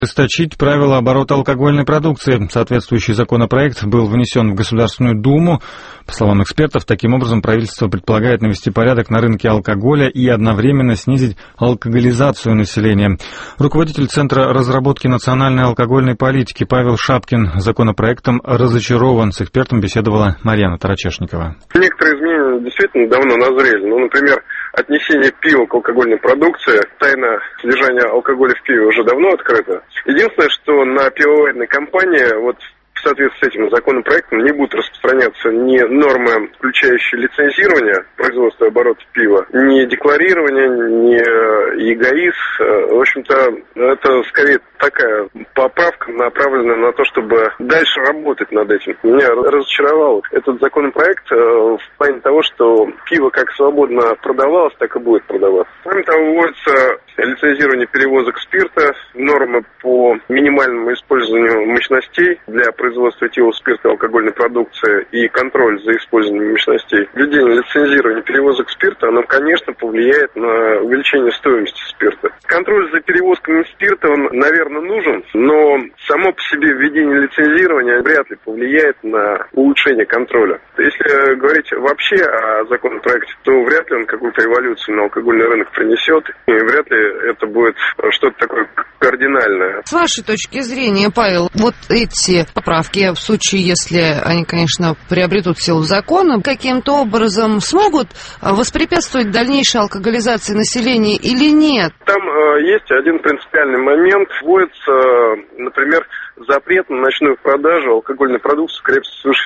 Ужесточить правила оборота алкогольной продукции. Соответствующий законопроект был внесен в Государственную Думу. По словам экспертов, таким образом правительство предполагает навести порядок на рынке алкоголя и одновременно снизить алкоголизацию населения. Руководитель Центра разработки национальной алкогольной политики Павел Шапкин законопроектом разочарован. С экспертом беседовала Марьяна Тарачешникова. Некоторые изменения действительно давно назрели. Например, отнесение пива к алкогольной продукции, тайна содержания алкоголя в пиве уже давно открыта. Единственное, что на пивоваренной компании, в соответствии с этим законопроектом, не будут распространяться ни нормы, включающие лицензирование производства и оборота пива, ни декларирование, ни ЕГАИС. В общем-то, это скорее такая поправка, направленная на то, чтобы дальше работать над этим. Меня разочаровал этот законопроект в плане того, что пиво как свободно продавалось, так и будет продаваться. Кроме того, вводится лицензирование перевозок спирта, нормы по минимальному использованию мощностей для производства этилового спирта и алкогольной продукции и контроль за использованием мощностей. Введение лицензирования перевозок спирта, оно, конечно, повлияет на увеличение стоимости спирта. Контроль за перевозками спирта, он, наверное, нужен, но само по себе введение лицензирования вряд ли повлияет на улучшение контроля. Если говорить вообще о законопроекте, то вряд ли он какую-то эволюцию на алкогольный рынок принесет, и вряд ли это будет что-то такое кардинальное. С вашей точки зрения, Павел, эти поправки, в случае, если они, конечно, приобретут силу закона, каким-то образом смогут воспрепятствовать дальнейшей алкоголизации населения или нет? Там есть один принципиальный момент. Вводится, например, запрет на ночную продажу алкогольной продукции крепостью свыше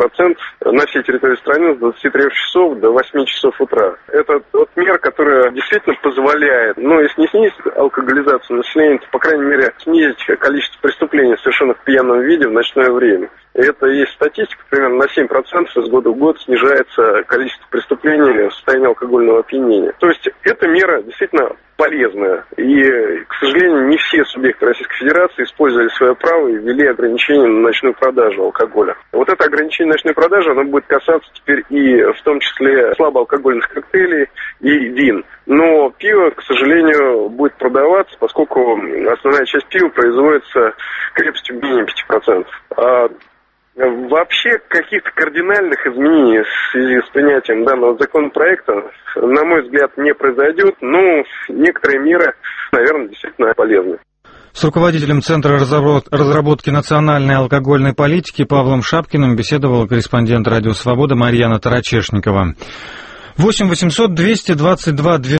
5% на всей территории страны с 23 часов до 8 часов утра. Это мера, которая действительно позволяет, если не снизить алкоголизацию населения, то, по крайней мере, снизить количество преступлений, совершенных в пьяном виде в ночное время. И это есть статистика, примерно на 7% из года в год снижается количество преступлений в состоянии алкогольного опьянения. То есть эта мера действительно полезная. И, к сожалению, не все субъекты Российской Федерации использовали свое право и ввели ограничения на ночную продажу алкоголя. Это ограничение ночной продажи, оно будет касаться теперь и в том числе слабоалкогольных коктейлей и вин. Но пиво, к сожалению, будет продаваться, поскольку основная часть пива производится крепостью менее 5%. Вообще каких-то кардинальных изменений в связи с принятием данного законопроекта, на мой взгляд, не произойдет, но некоторые меры, наверное, действительно полезны. С руководителем Центра разработки национальной алкогольной политики Павлом Шапкиным беседовал корреспондент «Радио Свобода» Марьяна Тарачешникова. 8 800 222